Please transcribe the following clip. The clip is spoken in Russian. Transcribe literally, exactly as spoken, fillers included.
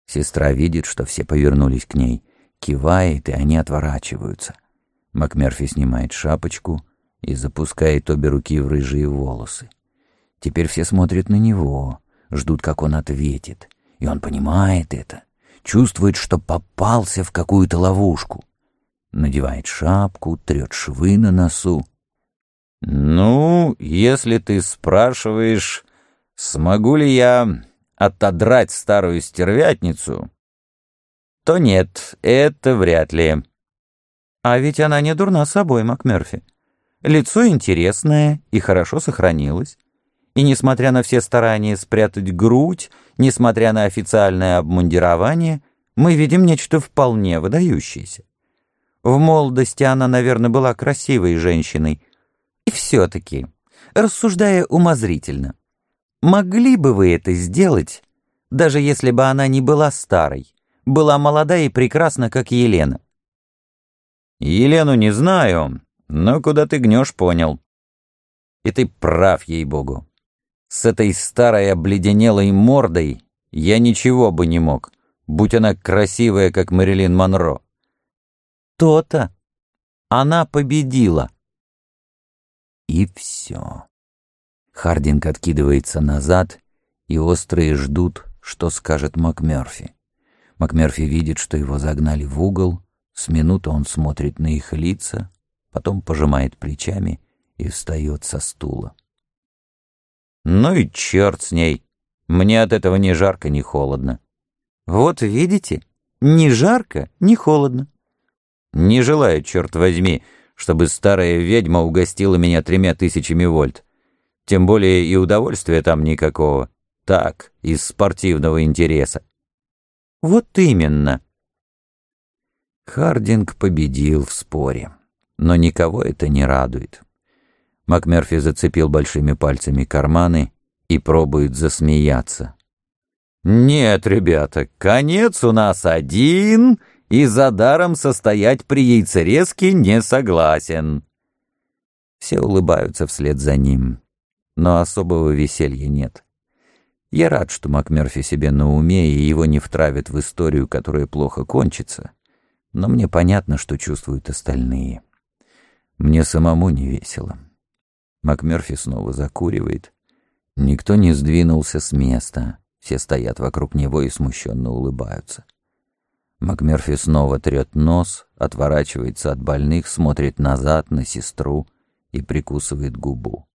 Сестра видит, что все повернулись к ней, кивает, и они отворачиваются. МакМерфи снимает шапочку и запускает обе руки в рыжие волосы. Теперь все смотрят на него, ждут, как он ответит. И он понимает это, чувствует, что попался в какую-то ловушку. Надевает шапку, трет швы на носу. «Ну, если ты спрашиваешь, смогу ли я отодрать старую стервятницу, то нет, это вряд ли». А ведь она не дурна собой, МакМерфи. Лицо интересное и хорошо сохранилось. И несмотря на все старания спрятать грудь, несмотря на официальное обмундирование, мы видим нечто вполне выдающееся. В молодости она, наверное, была красивой женщиной. И все-таки, рассуждая умозрительно, могли бы вы это сделать, даже если бы она не была старой, была молода и прекрасна, как Елена? Елену не знаю, но куда ты гнешь, понял. И ты прав, ей-богу. С этой старой обледенелой мордой я ничего бы не мог, будь она красивая, как Мэрилин Монро. То-то. Она победила. И все. Хардинг откидывается назад, и острые ждут, что скажет МакМерфи. МакМерфи видит, что его загнали в угол, с минуты он смотрит на их лица, потом пожимает плечами и встает со стула. «Ну и черт с ней! Мне от этого ни жарко, ни холодно». «Вот видите, ни жарко, ни холодно». «Не желаю, черт возьми, чтобы старая ведьма угостила меня тремя тысячами вольт. Тем более и удовольствия там никакого. Так, из спортивного интереса». «Вот именно». Хардинг победил в споре, но никого это не радует. МакМерфи зацепил большими пальцами карманы и пробует засмеяться. «Нет, ребята, конец у нас один, и за даром состоять при яйцерезке не согласен». Все улыбаются вслед за ним, но особого веселья нет. Я рад, что МакМерфи себе на уме, и его не втравят в историю, которая плохо кончится, но мне понятно, что чувствуют остальные. Мне самому не весело. МакМерфи снова закуривает. Никто не сдвинулся с места. Все стоят вокруг него и смущенно улыбаются. МакМерфи снова трет нос, отворачивается от больных, смотрит назад на сестру и прикусывает губу.